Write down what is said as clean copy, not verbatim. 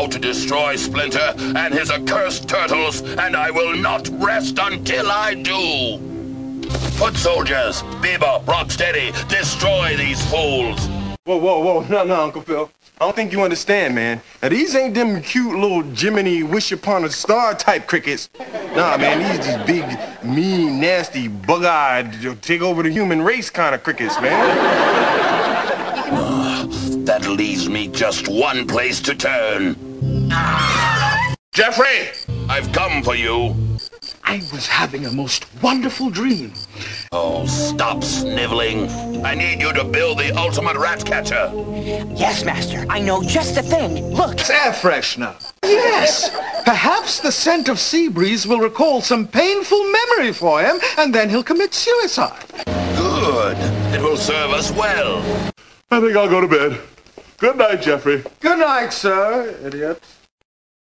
how to destroy Splinter and his accursed turtles, and I will not rest until I do. Foot soldiers, Bebop, Rocksteady, destroy these fools. Whoa. No, Uncle Phil. I don't think you understand, man. Now, these ain't them cute little Jiminy Wish Upon a Star type crickets. Nah, man, these big, mean, nasty, bug-eyed, take over the human race kind of crickets, man. That leaves me just one place to turn. Jeffrey, I've come for you. I was having a most wonderful dream. Oh, stop sniveling. I need you to build the ultimate rat catcher. Yes, Master. I know just the thing. Look. It's air freshener. Yes. Perhaps the scent of sea breeze will recall some painful memory for him, and then he'll commit suicide. Good. It will serve us well. I think I'll go to bed. Good night, Jeffrey. Good night, sir, idiot.